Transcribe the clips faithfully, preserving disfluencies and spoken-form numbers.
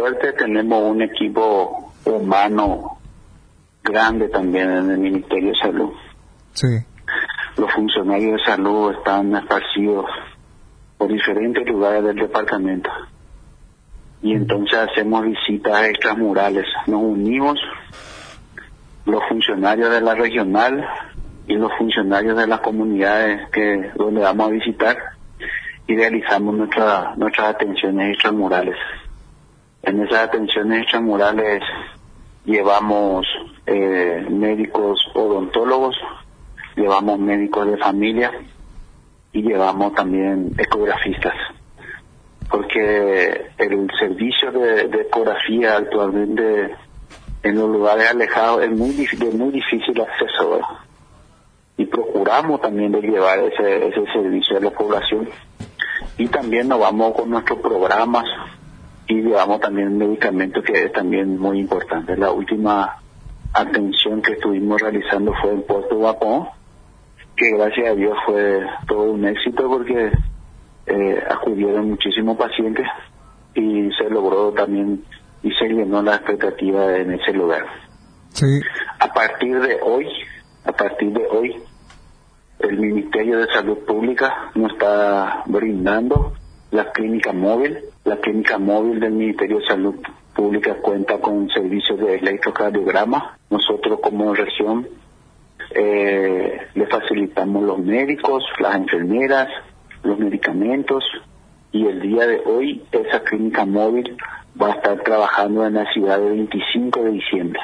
suerte tenemos un equipo humano grande también en el Ministerio de Salud. Sí. Los funcionarios de salud están esparcidos por diferentes lugares del departamento. Y entonces hacemos visitas extramurales. Nos unimos los funcionarios de la regional y los funcionarios de las comunidades que donde vamos a visitar y realizamos nuestra, nuestras atenciones extramurales. En esas atenciones extramurales llevamos eh, médicos odontólogos, llevamos médicos de familia y llevamos también ecografistas, porque el servicio de, de ecografía actualmente en los lugares alejados es muy de muy difícil acceso, ¿verdad? Y procuramos también de llevar ese, ese servicio a la población. Y también nos vamos con nuestros programas y llevamos también medicamentos, que es también muy importante. La última atención que estuvimos realizando fue en Puerto Vapo, que gracias a Dios fue todo un éxito porque eh, acudieron muchísimos pacientes y se logró también y se llenó la expectativa en ese lugar. Sí. A partir de hoy, a partir de hoy, el Ministerio de Salud Pública nos está brindando la clínica móvil. La clínica móvil del Ministerio de Salud Pública cuenta con servicios de electrocardiograma. Nosotros como región eh, le facilitamos los médicos, las enfermeras, los medicamentos, y el día de hoy esa clínica móvil va a estar trabajando en la ciudad de veinticinco de diciembre.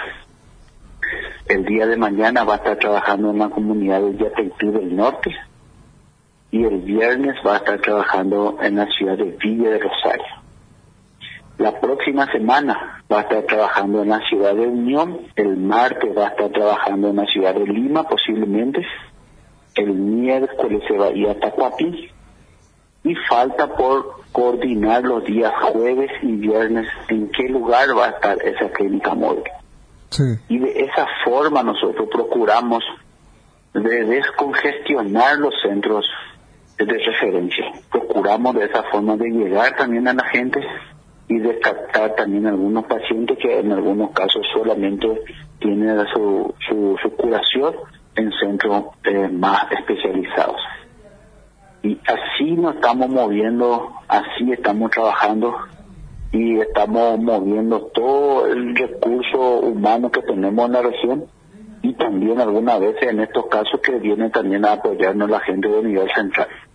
El día de mañana va a estar trabajando en la comunidad de Yateití del Norte y el viernes va a estar trabajando en la ciudad de Villa de Rosario. La próxima semana va a estar trabajando en la ciudad de Unión, el martes va a estar trabajando en la ciudad de Lima posiblemente, el miércoles se va a ir a Tacuapí y falta por coordinar los días jueves y viernes en qué lugar va a estar esa clínica móvil. Sí. Y de esa forma nosotros procuramos de descongestionar los centros de referencia. Procuramos de esa forma de llegar también a la gente y de captar también algunos pacientes que en algunos casos solamente tienen su, su, su curación en centros eh, más especializados. Y así nos estamos moviendo, así estamos trabajando y estamos moviendo todo el recurso humano que tenemos en la región, y también algunas veces en estos casos que viene también a apoyarnos la gente de nivel central.